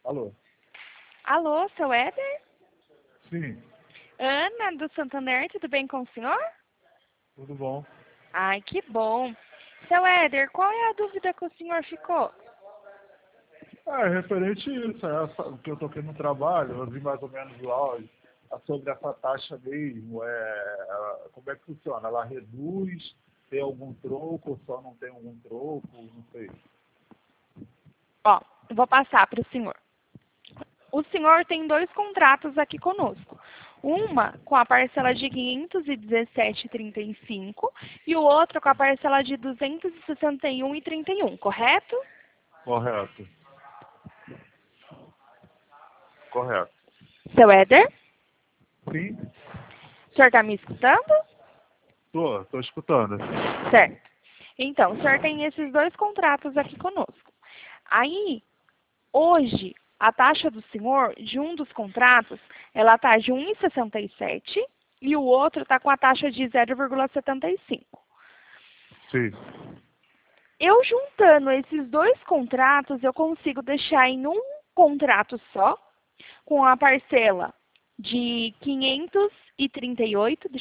Alô? Alô, seu Éder? Sim, Ana, do Santander, tudo bem com o senhor? tudo bom. Ai, que bom. Seu Éder, qual é a dúvida que o senhor ficou? Referente a isso, o que eu toquei no trabalho, eu vi mais ou menos o áudio sobre essa taxa mesmo, como é que funciona? Ela reduz, tem algum troco, ou só não tem algum troco, não sei. Ó, vou passar para o senhor. O senhor tem 2 contratos aqui conosco. Uma com a parcela de 517,35 e o outro com a parcela de 261,31, correto? Correto, correto. Seu Éder, Sim, o senhor está me escutando? tô escutando. Certo. Então, o senhor tem esses 2 contratos aqui conosco. Aí, hoje, a taxa do senhor, de um dos contratos, ela está de 1,67 e o outro está com a taxa de 0,75. Sim, Eu juntando esses 2 contratos, eu consigo deixar em um contrato só, com a parcela de 538,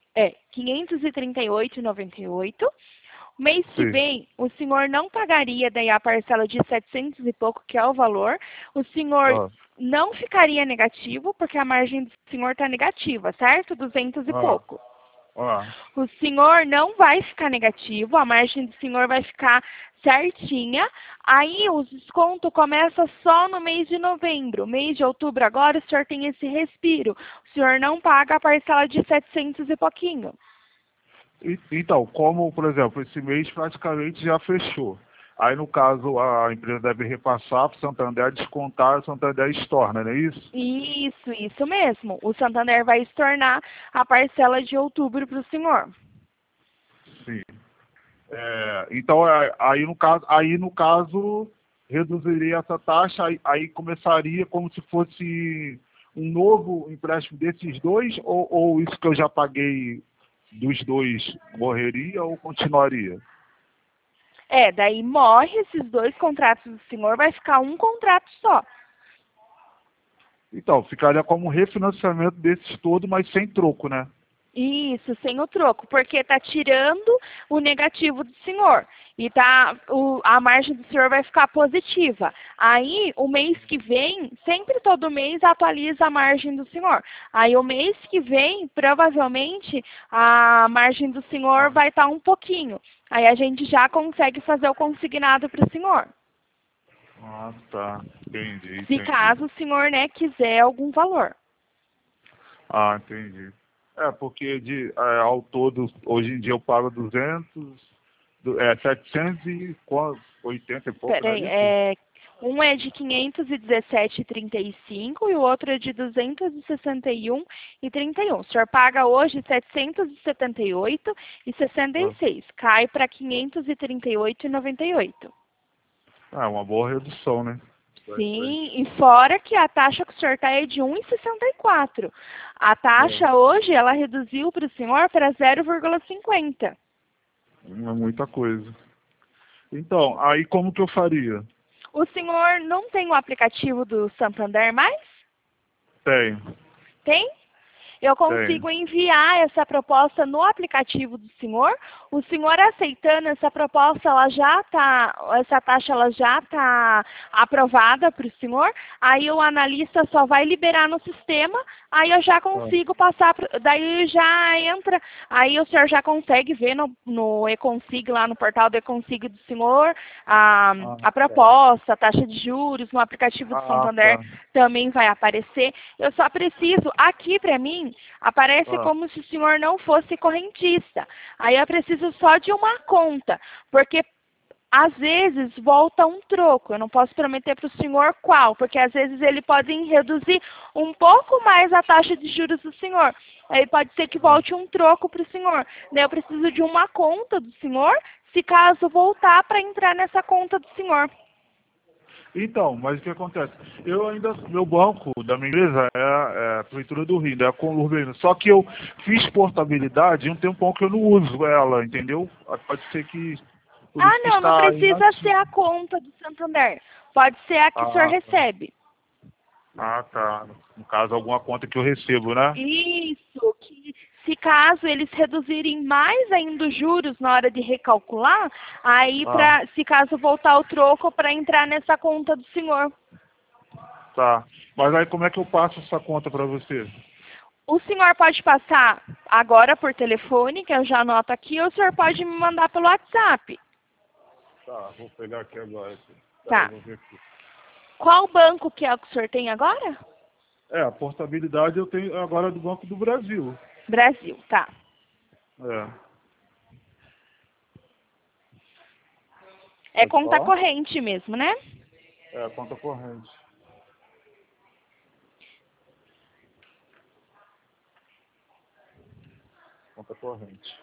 538,98. Mês que sim. vem, o senhor não pagaria daí a parcela de 700 e pouco, que é o valor. O senhor Ah, não ficaria negativo, porque a margem do senhor está negativa, certo? 200 e ah, pouco. ah. O senhor não vai ficar negativo, a margem do senhor vai ficar certinha. Aí o desconto começa só no mês de novembro. Mês de outubro agora, o senhor tem esse respiro. O senhor não paga a parcela de 700 e pouquinho. Então, como, por exemplo, esse mês praticamente já fechou. Aí, no caso, a empresa deve repassar para o Santander, descontar, o Santander estorna, não é isso? Isso mesmo. O Santander vai estornar a parcela de outubro para o senhor. Sim. Então, aí no caso, reduziria essa taxa, aí começaria como se fosse um novo empréstimo desses dois, ou isso que eu já paguei dos dois morreria ou continuaria? Daí morre esses 2 contratos do senhor, vai ficar um contrato só. Então, ficaria como um refinanciamento desses todos, mas sem troco, né? Isso, sem o troco, porque está tirando o negativo do senhor. E a margem do senhor vai ficar positiva. Aí, o mês que vem, sempre todo mês atualiza a margem do senhor. Aí, o mês que vem, provavelmente, a margem do senhor vai estar um pouquinho. Aí, a gente já consegue fazer o consignado para o senhor. Ah, tá. Entendi, Se entendi. caso o senhor, né, quiser algum valor. Ah, entendi. Porque ao todo, hoje em dia eu pago 780 e pouco, não é Peraí, isso? um é de 517,35 e o outro é de 261,31. O senhor paga hoje 778,66. Cai para 538,98. É uma boa redução, né? Sim, e fora que a taxa que o senhor está é de 1,64. A É, taxa hoje, ela reduziu para o senhor para 0,50. não é muita coisa. Então, aí como que eu faria? O senhor não tem o aplicativo do Santander mais? Tenho, Tem? Eu tenho. consigo enviar essa proposta no aplicativo do senhor. O senhor aceitando essa proposta, essa taxa ela já está aprovada para o senhor. Aí o analista só vai liberar no sistema. Aí eu já Ah, consigo passar, daí já entra. Aí o senhor já consegue ver no Econsig, lá no portal do Econsig do senhor, a tá. proposta, a taxa de juros, no aplicativo do Ah, Santander tá. também vai aparecer. Eu só preciso, aqui para mim, aparece Ah, como se o senhor não fosse correntista. Aí eu preciso só de uma conta, porque às vezes volta um troco. Eu não posso prometer para o senhor qual, porque às vezes ele pode reduzir um pouco mais a taxa de juros do senhor. Aí pode ser que volte um troco para o senhor. Daí eu preciso de uma conta do senhor, se caso voltar para entrar nessa conta do senhor. Então, mas o que acontece? Meu banco da minha empresa é a Prefeitura do Rio, é a Conlurbano. Só que eu fiz portabilidade e um tempão que eu não uso ela, entendeu? Pode ser que, por Ah, isso que não, não está precisa ser inativo. a conta do Santander. Pode ser a que o senhor Ah, tá. recebe. Ah, tá. No caso, alguma conta que eu recebo, né? Isso, que se caso eles reduzirem mais ainda os juros na hora de recalcular, aí Ah, se caso voltar o troco para entrar nessa conta do senhor. tá. Mas aí como é que eu passo essa conta para você? O senhor pode passar agora por telefone, que eu já anoto aqui, ou o senhor pode me mandar pelo WhatsApp. Tá, vou pegar aqui agora. Peraí, Tá. vou ver aqui. Qual banco que é o que o senhor tem agora? É, a portabilidade eu tenho agora do Banco do Brasil. Brasil, tá. É. É Pode conta falar? corrente mesmo, né? É, conta corrente. Conta corrente.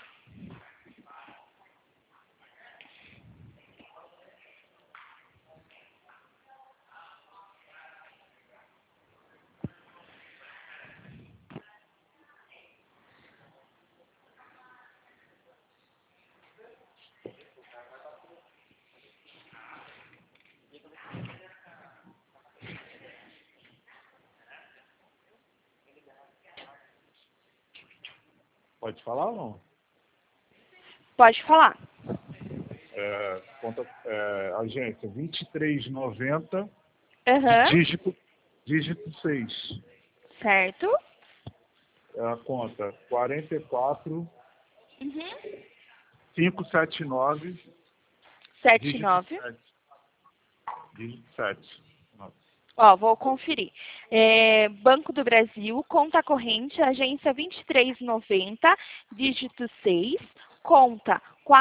Pode falar ou não? Pode falar. É, agência 2390, Aham. dígito 6. Certo. É a conta 44 Uhum. 579, Sete dígito nove. 7. Dígito 7. Ó, vou conferir. Banco do Brasil, conta corrente, agência 2390, dígito 6, conta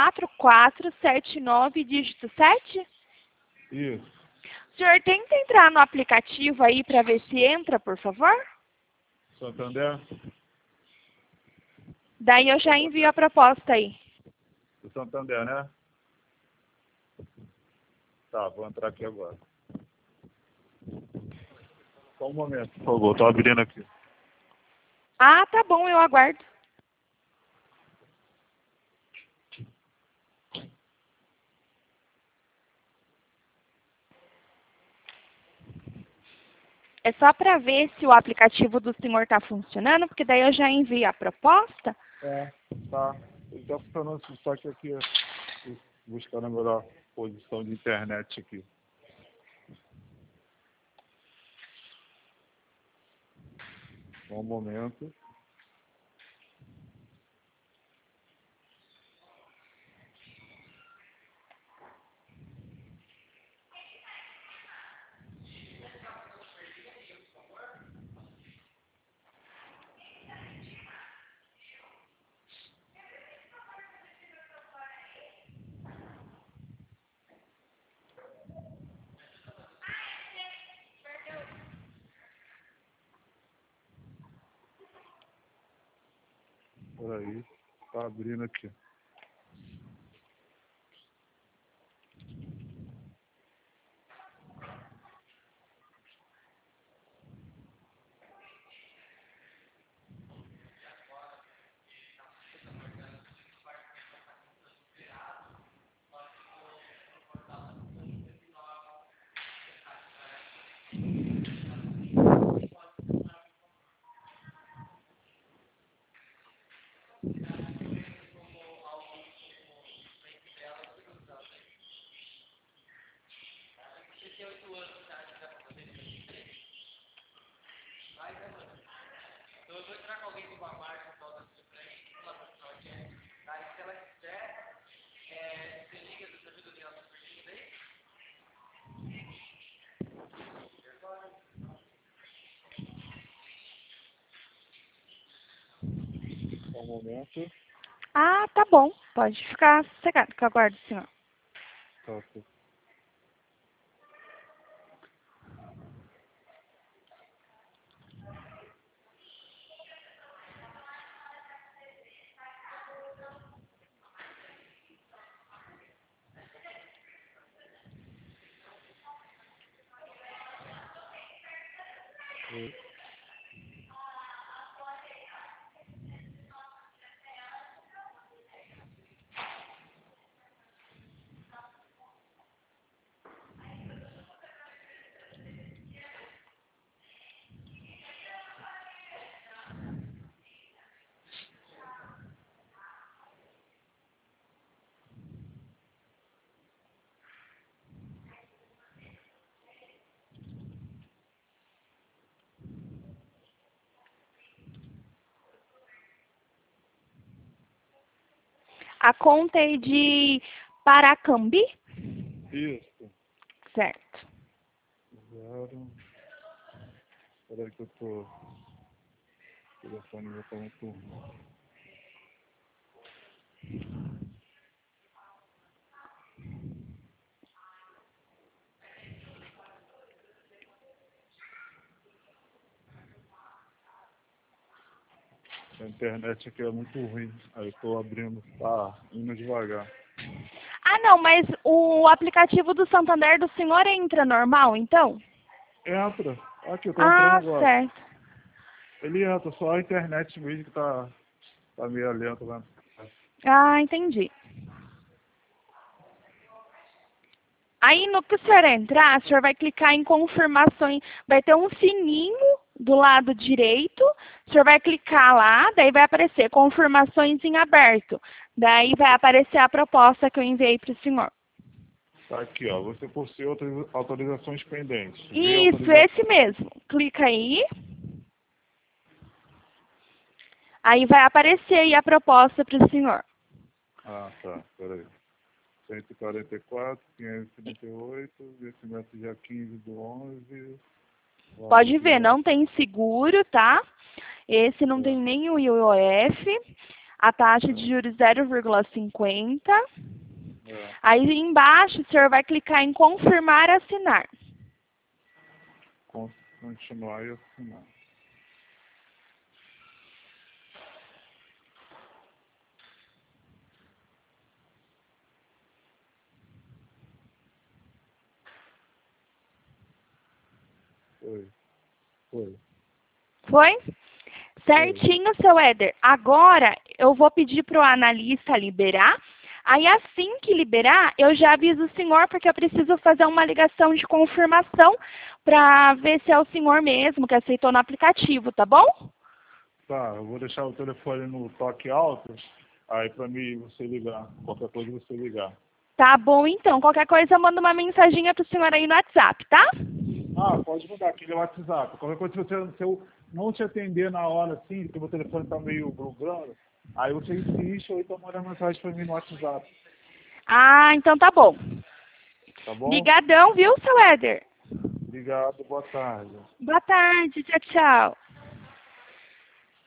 4479, dígito 7. Isso. O senhor tenta entrar no aplicativo aí para ver se entra, por favor? Santander? Daí eu já envio a proposta aí. Do Santander, né? Tá, vou entrar aqui agora. Só um momento, por favor. Tô abrindo aqui. Ah, tá bom, eu aguardo. É só para ver se o aplicativo do senhor está funcionando, porque daí eu já envio a proposta. É, tá. Ele tá funcionando, só que aqui, buscando a melhor posição de internet aqui. Só um momento. Peraí. Tá abrindo aqui. Só um momento. Ah, tá bom. Pode ficar sossegado, que eu aguardo o senhor. Tá, ok. A conta é de Paracambi? Isso. Certo. 0. Peraí que eu tô... O telefone vai estar muito ruim. A internet aqui é muito ruim. Aí eu tô abrindo, tá indo devagar. Ah, não, mas o aplicativo do Santander do senhor entra normal, então? Entra. Aqui, eu tô entrando Ah, agora. certo. Ele entra, só a internet mesmo que tá meio lenta, né? Ah, entendi. Aí, no que o senhor entrar, o senhor vai clicar em confirmações. Vai ter um sininho do lado direito. O senhor vai clicar lá, daí vai aparecer confirmações em aberto. Daí vai aparecer a proposta que eu enviei para o senhor. Tá aqui, ó. Você possui outras autorizações pendentes. Isso, esse mesmo. Clica aí. Aí vai aparecer aí a proposta para o senhor. Ah, tá. Peraí. 144, 538, vencimento dia 15/11. Pode ver, não tem seguro, tá? Esse não tem nem o IOF. A taxa de juros 0,50. Aí embaixo o senhor vai clicar em confirmar e assinar. Continuar e assinar. Foi. Foi? Certinho, seu Éder. Agora eu vou pedir para o analista liberar. Aí assim que liberar, eu já aviso o senhor, porque eu preciso fazer uma ligação de confirmação para ver se é o senhor mesmo que aceitou no aplicativo, tá bom? Tá, eu vou deixar o telefone no toque alto, aí pra mim você ligar. Qualquer coisa você ligar. Tá bom, então. Qualquer coisa eu mando uma mensaginha pro senhor aí no WhatsApp, tá? Ah, pode mudar aquele WhatsApp. Qualquer coisa, se eu não te atender na hora, assim, porque meu telefone tá meio bugando, aí você insiste ou então manda mensagem pra mim no WhatsApp. Ah, então tá bom. Tá bom? Ligadão, viu, seu Éder? Obrigado, boa tarde. Boa tarde, tchau, tchau.